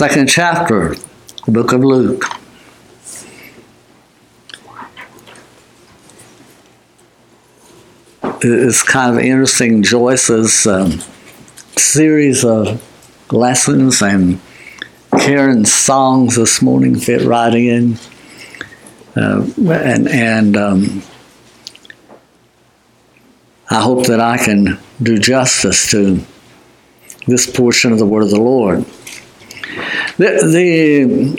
second chapter, the book of Luke. It's kind of interesting. Joyce's series of lessons and Karen's songs this morning fit right in. I hope that I can do justice to this portion of the Word of the Lord. The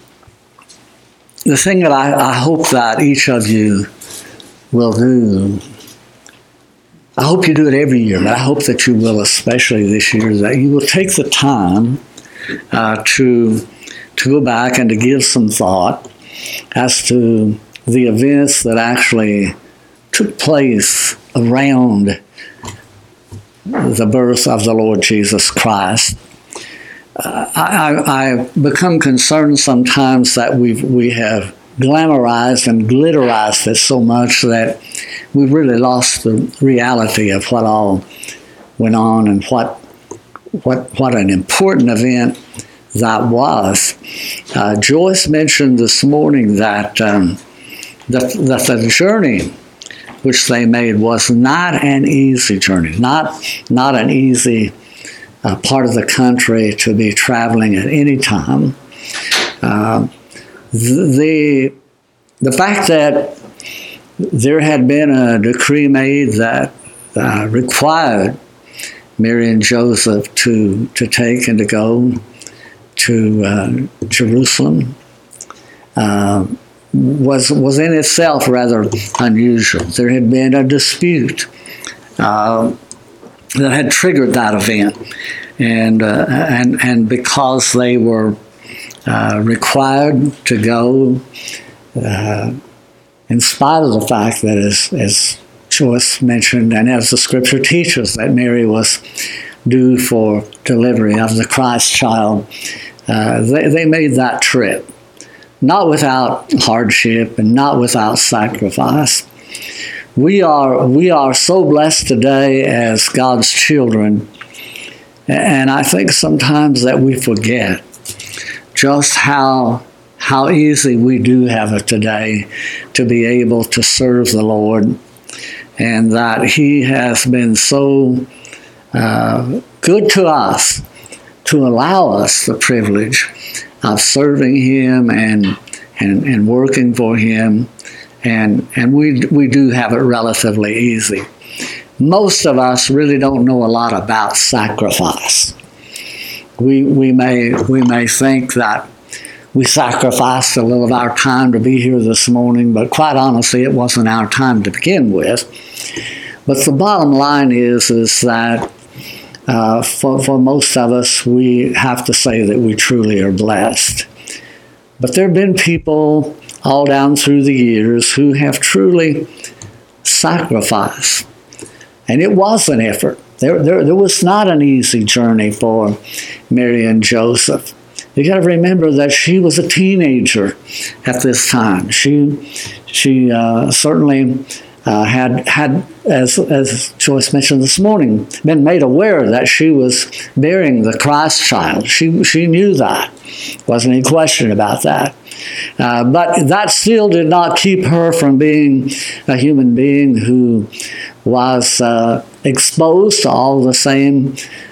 thing that I hope that each of you will do, I hope you do it every year, but I hope that you will, especially this year, that you will take the time to go back and to give some thought as to the events that actually took place around the birth of the Lord Jesus Christ. I become concerned sometimes that we have glamorized and glitterized it so much that we've really lost the reality of what all went on and what an important event that was. Joyce mentioned this morning that the journey which they made was not an easy journey, not an easy part of the country to be traveling at any time. The fact that there had been a decree made that required Mary and Joseph to take and to go to Jerusalem was in itself rather unusual. There had been a dispute that had triggered that event, and because they were required to go, in spite of the fact that, as Joyce mentioned, and as the Scripture teaches, that Mary was due for delivery of the Christ child, they made that trip, not without hardship and not without sacrifice. We are so blessed today as God's children, and I think sometimes that we forget just how easy we do have it today to be able to serve the Lord, and that He has been so good to us to allow us the privilege of serving Him and working for Him, and we do have it relatively easy. Most of us really don't know a lot about sacrifice. We may think that we sacrificed a little of our time to be here this morning, but quite honestly, it wasn't our time to begin with. But the bottom line is that for most of us, we have to say that we truly are blessed. But there have been people all down through the years who have truly sacrificed. And it was an effort. There was not an easy journey for Mary and Joseph. You got to remember that she was a teenager at this time. She certainly had, as Joyce mentioned this morning, been made aware that she was bearing the Christ child. She knew that. Wasn't any question about that. But that still did not keep her from being a human being who was exposed to all the same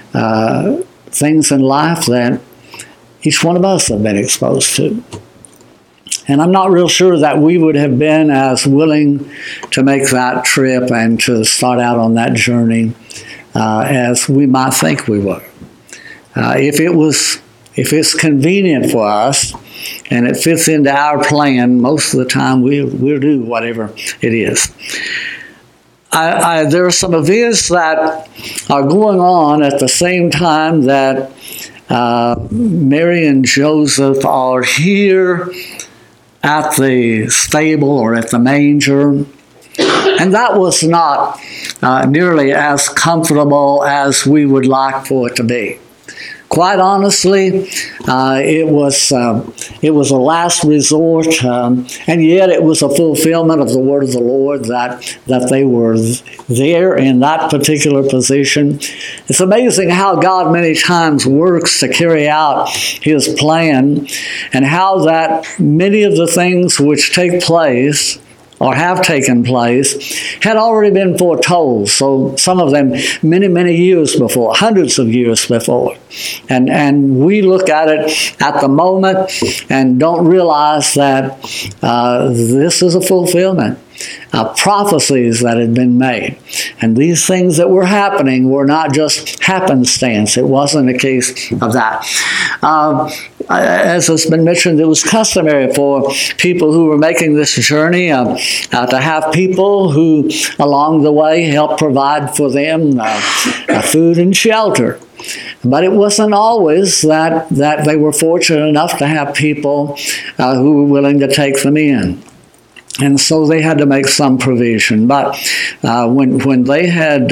things in life that each one of us have been exposed to. And I'm not real sure that we would have been as willing to make that trip and to start out on that journey as we might think we were. If it's convenient for us and it fits into our plan, most of the time we'll do whatever it is. There are some events that are going on at the same time that Mary and Joseph are here at the stable or at the manger, and that was not nearly as comfortable as we would like for it to be. quite honestly, it was a last resort, and yet it was a fulfillment of the word of the Lord that they were there in that particular position. It's amazing how God many times works to carry out His plan, and how that many of the things which take place or have taken place had already been foretold. So some of them many, many years before, hundreds of years before. And we look at it at the moment and don't realize that this is a fulfillment of prophecies that had been made. And these things that were happening were not just happenstance. It wasn't a case of that. As has been mentioned, it was customary for people who were making this journey to have people who along the way helped provide for them food and shelter. But it wasn't always that they were fortunate enough to have people who were willing to take them in. And so they had to make some provision. But when they had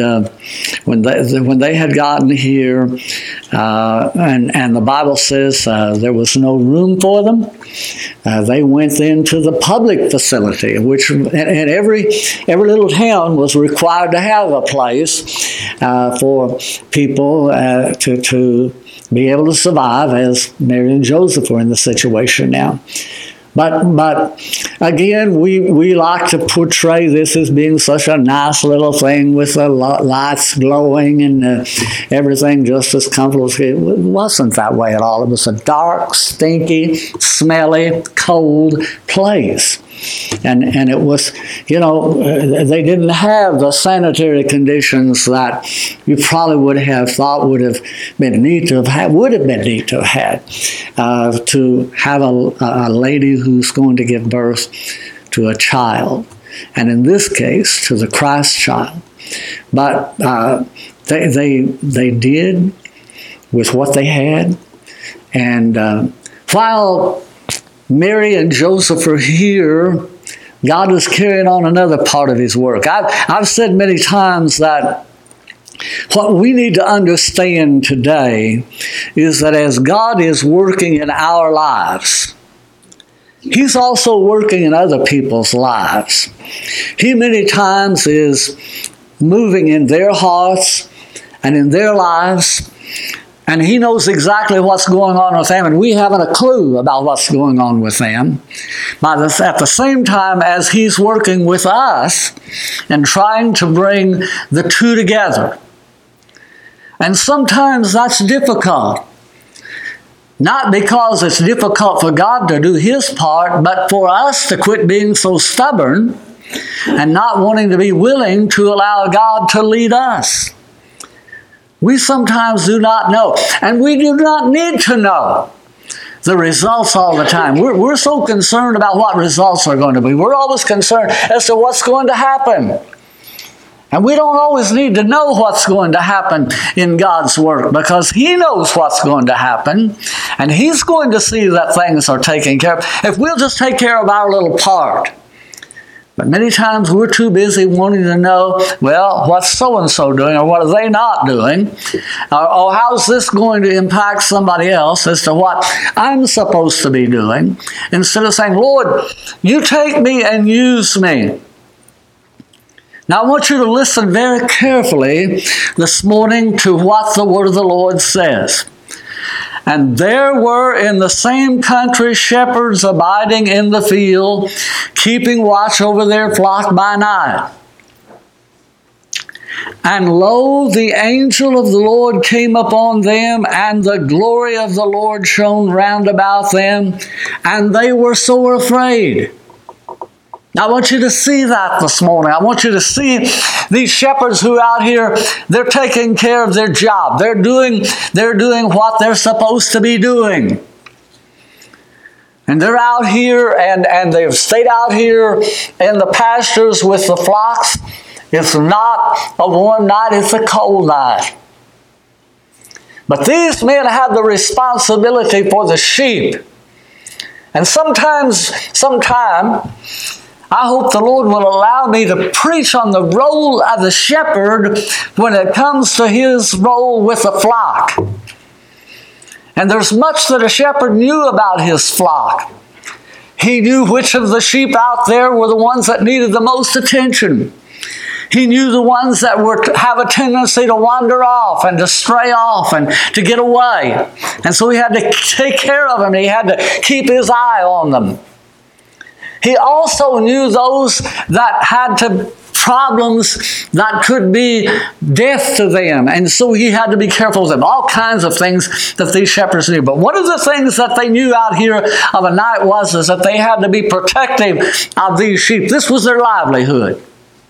gotten here, and the Bible says there was no room for them, they went into the public facility, which and every little town was required to have a place for people to be able to survive, as Mary and Joseph were in the situation now. But again, we like to portray this as being such a nice little thing with the lights glowing and everything just as comfortable. It wasn't that way at all. It was a dark, stinky, smelly, cold place. And it was, they didn't have the sanitary conditions that you probably would have thought would have been neat to have had to have a lady who's going to give birth to a child, and in this case to the Christ child. But they did with what they had, and while Mary and Joseph are here, God was carrying on another part of His work. I've said many times that what we need to understand today is that as God is working in our lives, He's also working in other people's lives. He many times is moving in their hearts and in their lives, and He knows exactly what's going on with them, and we haven't a clue about what's going on with them. But at the same time as He's working with us and trying to bring the two together. And sometimes that's difficult. Not because it's difficult for God to do His part, but for us to quit being so stubborn and not wanting to be willing to allow God to lead us. We sometimes do not know, and we do not need to know the results all the time. We're so concerned about what results are going to be. We're always concerned as to what's going to happen. And we don't always need to know what's going to happen in God's work, because He knows what's going to happen, and He's going to see that things are taken care of if we'll just take care of our little part. But many times we're too busy wanting to know, well, what's so-and-so doing, or what are they not doing? Or how's this going to impact somebody else as to what I'm supposed to be doing? Instead of saying, Lord, You take me and use me. Now I want you to listen very carefully this morning to what the word of the Lord says. And there were in the same country shepherds abiding in the field, keeping watch over their flock by night. And lo, the angel of the Lord came upon them, and the glory of the Lord shone round about them, and they were sore afraid. Now, I want you to see that this morning. I want you to see these shepherds who out here, they're taking care of their job. They're doing what they're supposed to be doing. And they're out here, and they've stayed out here in the pastures with the flocks. It's not a warm night, it's a cold night. But these men have the responsibility for the sheep. And sometime, I hope the Lord will allow me to preach on the role of the shepherd when it comes to his role with the flock. And there's much that a shepherd knew about his flock. He knew which of the sheep out there were the ones that needed the most attention. He knew the ones that have a tendency to wander off and to stray off and to get away. And so he had to take care of them. He had to keep his eye on them. He also knew those that had problems that could be death to them. And so he had to be careful of them. All kinds of things that these shepherds knew. But one of the things that they knew out here of a night was that they had to be protective of these sheep. This was their livelihood.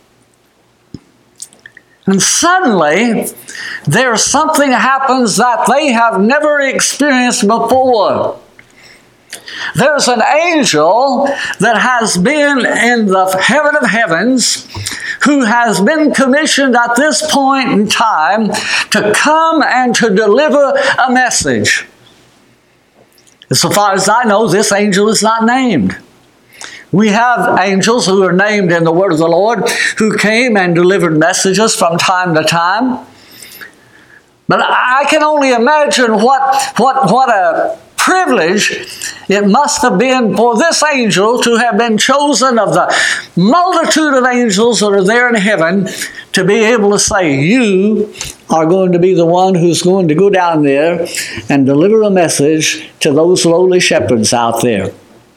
And suddenly, there's something happens that they have never experienced before. There's an angel that has been in the heaven of heavens who has been commissioned at this point in time to come and to deliver a message. So far as I know, this angel is not named. We have angels who are named in the word of the Lord who came and delivered messages from time to time. But I can only imagine what a privilege it must have been for this angel to have been chosen of the multitude of angels that are there in heaven to be able to say, you are going to be the one who's going to go down there and deliver a message to those lowly shepherds out there.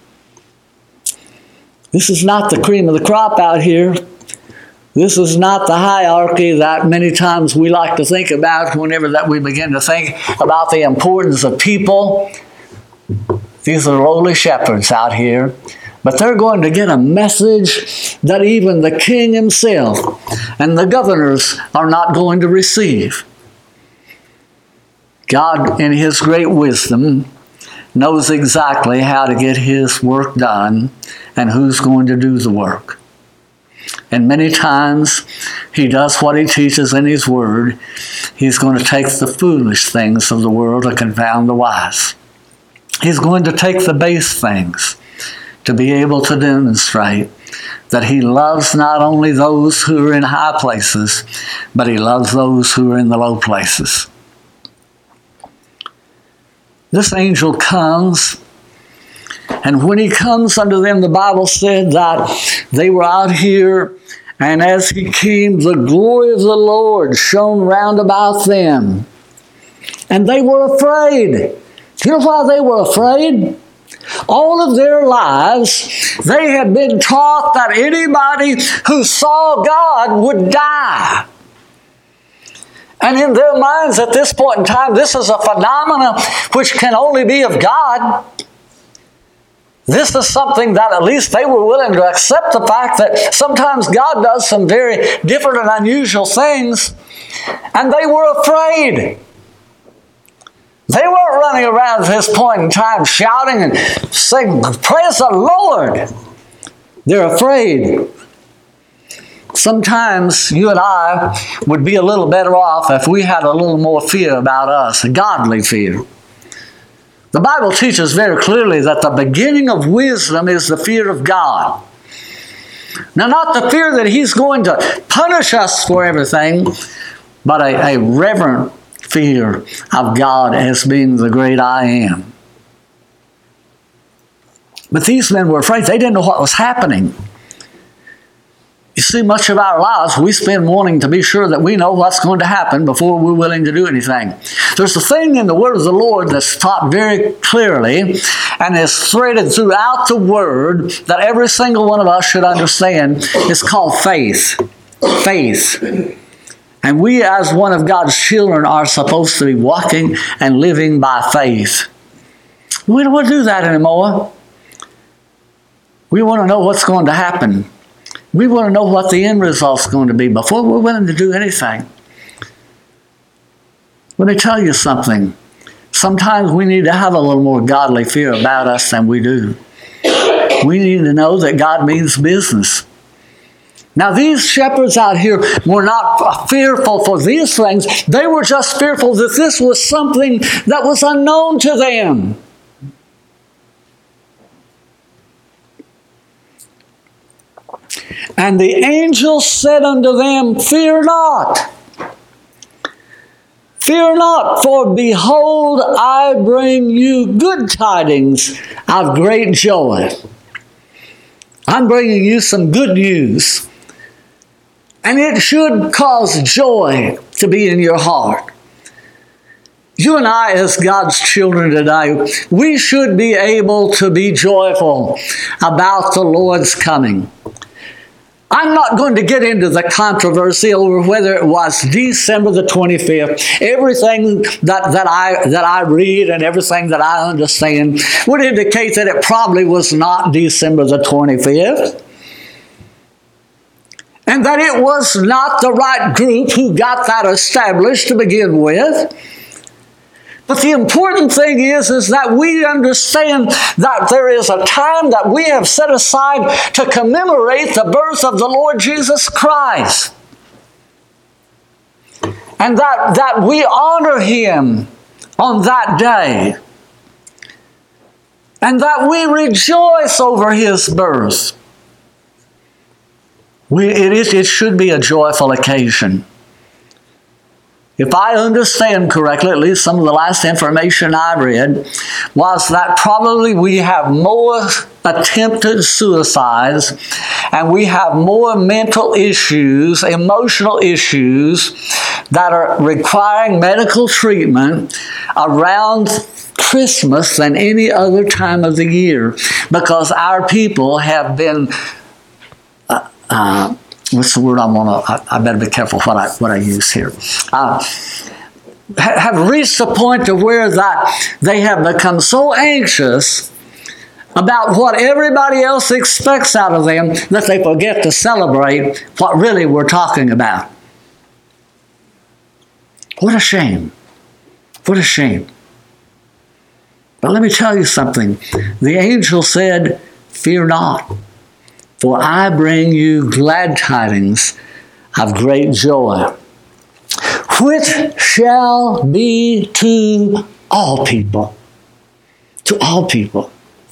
This is not the cream of the crop out here. This is not the hierarchy that many times we like to think about whenever that we begin to think about the importance of people. These are lowly shepherds out here. But they're going to get a message that even the king himself and the governors are not going to receive. God, in his great wisdom, knows exactly how to get his work done and who's going to do the work. And many times he does what he teaches in his word. He's going to take the foolish things of the world to confound the wise. He's going to take the base things to be able to demonstrate that he loves not only those who are in high places, but he loves those who are in the low places. This angel comes, and when he comes unto them, the Bible said that they were out here, and as he came, the glory of the Lord shone round about them. And they were afraid. Do you know why they were afraid? All of their lives, they had been taught that anybody who saw God would die. And in their minds at this point in time, this is a phenomenon which can only be of God. This is something that at least they were willing to accept the fact that sometimes God does some very different and unusual things. And they were afraid. They weren't running around at this point in time shouting and saying, praise the Lord. They're afraid. Sometimes you and I would be a little better off if we had a little more fear about us, a godly fear. The Bible teaches very clearly that the beginning of wisdom is the fear of God. Now, not the fear that he's going to punish us for everything, but a reverent fear of God as being the great I am. But these men were afraid. They didn't know what was happening. You see, much of our lives we spend wanting to be sure that we know what's going to happen before we're willing to do anything. There's a thing in the word of the Lord that's taught very clearly and is threaded throughout the word that every single one of us should understand. It's called faith. Faith. And we as one of God's children are supposed to be walking and living by faith. We don't want to do that anymore. We want to know what's going to happen. We want to know what the end result's going to be before we're willing to do anything. Let me tell you something. Sometimes we need to have a little more godly fear about us than we do. We need to know that God means business. Now, these shepherds out here were not fearful for these things. They were just fearful that this was something that was unknown to them. And the angel said unto them, fear not. Fear not, for behold, I bring you good tidings of great joy. I'm bringing you some good news. And it should cause joy to be in your heart. You and I, as God's children today, we should be able to be joyful about the Lord's coming. I'm not going to get into the controversy over whether it was December the 25th. Everything that I read and everything that I understand would indicate that it probably was not December the 25th. And that it was not the right group who got that established to begin with. But the important thing is that we understand that there is a time that we have set aside to commemorate the birth of the Lord Jesus Christ. And that we honor Him on that day. And that we rejoice over His birth. It should be a joyful occasion. If I understand correctly, at least some of the last information I read, was that probably we have more attempted suicides and we have more mental issues, emotional issues that are requiring medical treatment around Christmas than any other time of the year, because our people have been what's the word I better be careful what I use here. Have reached the point of where that they have become so anxious about what everybody else expects out of them that they forget to celebrate what really we're talking about. What a shame. What a shame. But let me tell you something. The angel said, "Fear not. For I bring you glad tidings of great joy, which shall be to all people." To all people.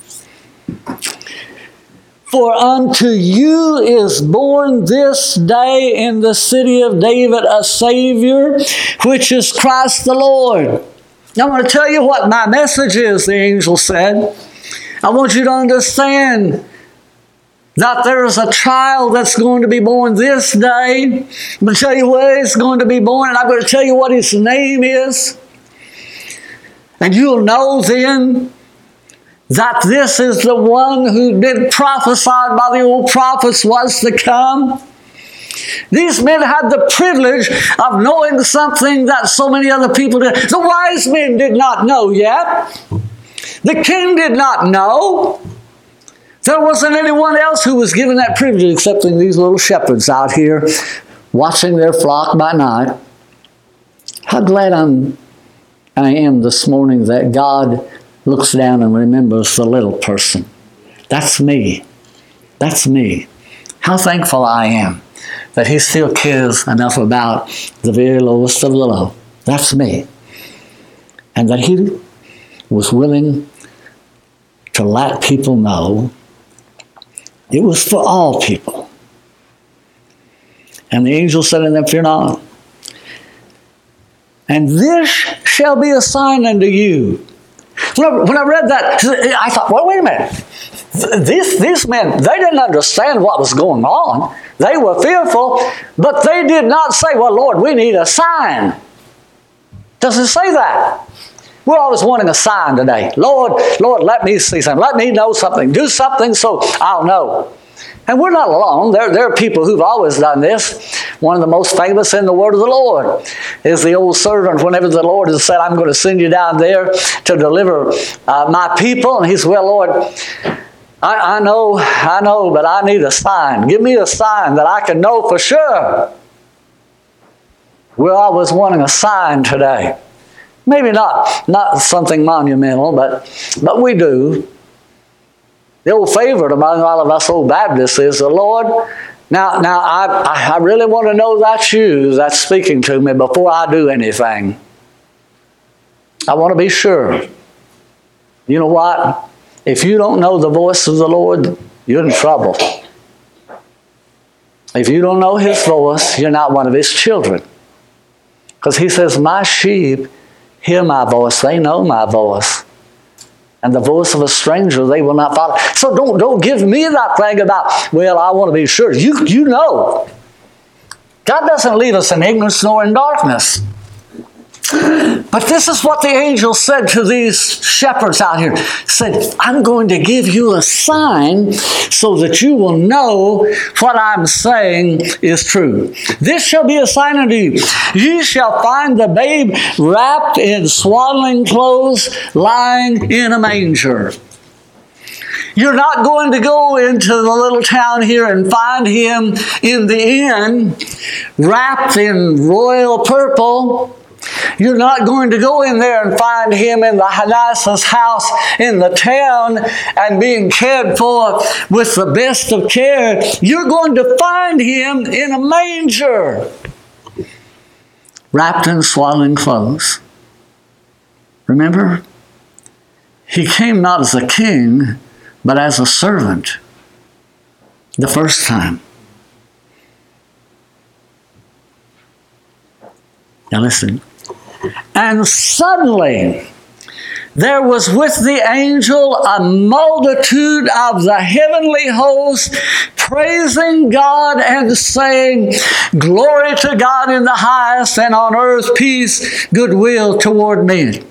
"For unto you is born this day in the city of David a Savior, which is Christ the Lord." Now, I'm going to tell you what my message is, the angel said. I want you to understand that there is a child that's going to be born this day. I'm going to tell you where he's going to be born, and I'm going to tell you what his name is. And you'll know then that this is the one who been prophesied by the old prophets was to come. These men had the privilege of knowing something that so many other people did. The wise men did not know yet. The king did not know. There wasn't anyone else who was given that privilege excepting these little shepherds out here watching their flock by night. How glad I am this morning that God looks down and remembers the little person. That's me. That's me. How thankful I am that He still cares enough about the very lowest of the low. That's me. And that He was willing to let people know it was for all people. And the angel said unto them, "Fear not. And this shall be a sign unto you." When I read that, I thought, well, wait a minute. These men, they didn't understand what was going on. They were fearful, but they did not say, "Well, Lord, we need a sign." Doesn't say that. We're always wanting a sign today. Lord, let me see something. Let me know something. Do something so I'll know. And we're not alone. There are people who've always done this. One of the most famous in the word of the Lord is the old servant. Whenever the Lord has said, "I'm going to send you down there to deliver my people," and he said, "Well, Lord, I know, but I need a sign. Give me a sign that I can know for sure." We're always wanting a sign today. Maybe not something monumental, but we do. The old favorite among all of us old Baptists is the Lord. Now I really want to know that's you that's speaking to me before I do anything. I want to be sure. You know what? If you don't know the voice of the Lord, you're in trouble. If you don't know His voice, you're not one of His children. Because he says, my sheep hear my voice. They know my voice. And the voice of a stranger they will not follow. So don't give me that thing about, well, I want to be sure. You know. God doesn't leave us in ignorance nor in darkness. But this is what the angel said to these shepherds out here. He said, I'm going to give you a sign so that you will know what I'm saying is true. This shall be a sign unto you. You shall find the babe wrapped in swaddling clothes, lying in a manger. You're not going to go into the little town here and find him in the inn wrapped in royal purple. You're not going to go in there and find him in the nicest house in the town and being cared for with the best of care. You're going to find him in a manger, wrapped in swaddling clothes. Remember, he came not as a king, but as a servant the first time. Now listen. And suddenly there was with the angel a multitude of the heavenly host, praising God and saying, Glory to God in the highest, and on earth peace, goodwill toward men.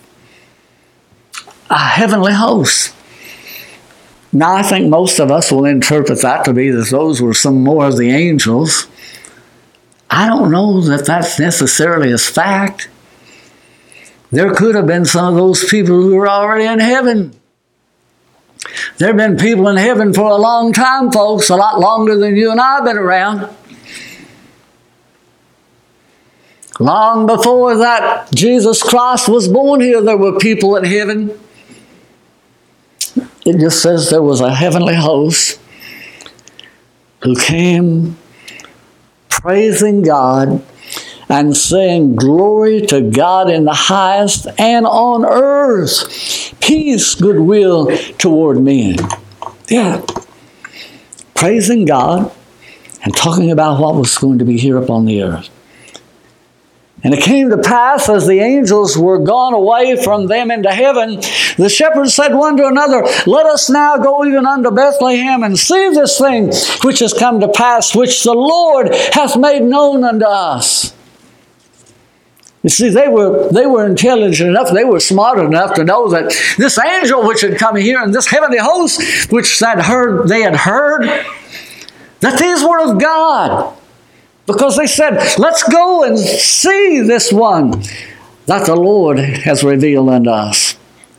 A heavenly host. Now I think most of us will interpret that to be that those were some more of the angels. I don't know that that's necessarily a fact. There could have been some of those people who were already in heaven. There have been people in heaven for a long time, folks, a lot longer than you and I have been around. Long before that Jesus Christ was born here, there were people in heaven. It just says there was a heavenly host who came praising God and saying, Glory to God in the highest, and on earth peace, goodwill toward men. Yeah. Praising God and talking about what was going to be here upon the earth. And it came to pass, as the angels were gone away from them into heaven, the shepherds said one to another, Let us now go even unto Bethlehem, and see this thing which has come to pass, which the Lord hath made known unto us. You see, they were intelligent enough, they were smart enough to know that this angel which had come here, and this heavenly host which they had heard, that these were of God. Because they said, let's go and see this one that the Lord has revealed unto us.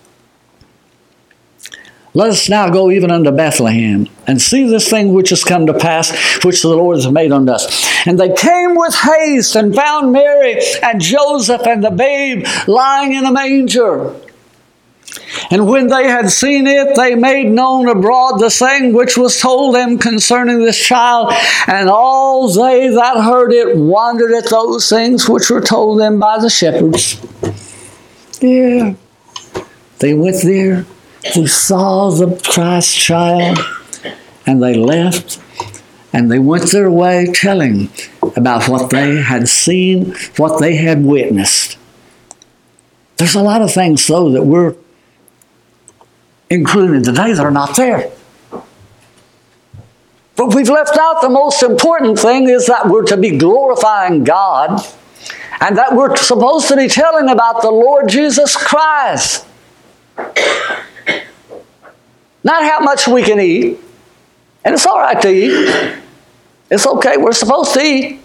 Let us now go even unto Bethlehem, and see this thing which has come to pass, which the Lord has made unto us. And they came with haste, and found Mary and Joseph and the babe lying in a manger. And when they had seen it, they made known abroad the saying which was told them concerning this child. And all they that heard it wondered at those things which were told them by the shepherds. Yeah. They went there, they saw the Christ child, and they left, and they went their way telling about what they had seen, what they had witnessed. There's a lot of things, though, that we're including today that are not there. But we've left out the most important thing, is that we're to be glorifying God, and that we're supposed to be telling about the Lord Jesus Christ. Not how much we can eat. And it's all right to eat. It's okay. We're supposed to eat.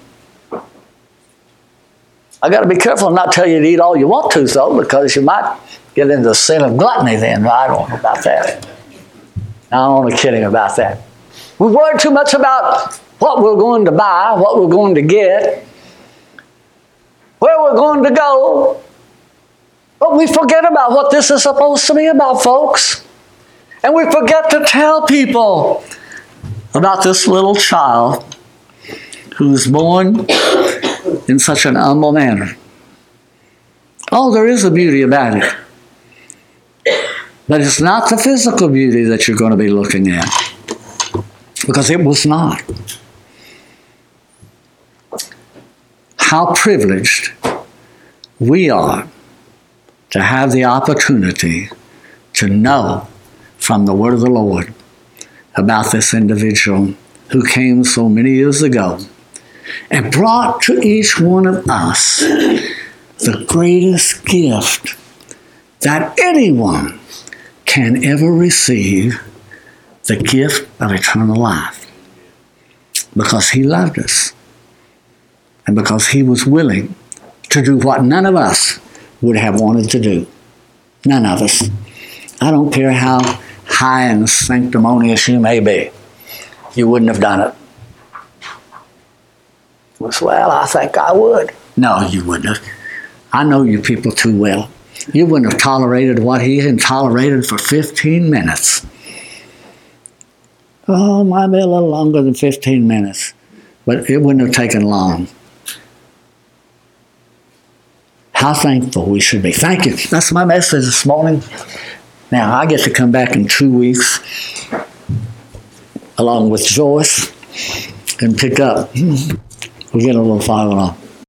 I got to be careful and not tell you to eat all you want to, though, because you might get into the sin of gluttony then. I don't know about that. I'm only kidding about that. We worry too much about what we're going to buy, what we're going to get, where we're going to go. But we forget about what this is supposed to be about, folks. And we forget to tell people about this little child who's born in such an humble manner. Oh, there is a beauty about it. But it's not the physical beauty that you're going to be looking at. Because it was not. How privileged we are to have the opportunity to know from the word of the Lord about this individual who came so many years ago and brought to each one of us the greatest gift that anyone can ever receive, the gift of eternal life. Because he loved us and because he was willing to do what none of us would have wanted to do. None of us. I don't care how high and sanctimonious you may be. You wouldn't have done it. Well, I think I would. No, you wouldn't have. I know you people too well. You wouldn't have tolerated what he had tolerated for 15 minutes. Oh, might be a little longer than 15 minutes, but it wouldn't have taken long. How thankful we should be. Thank you. That's my message this morning. Now, I get to come back in 2 weeks along with Joyce and pick up. We'll get a little farther on.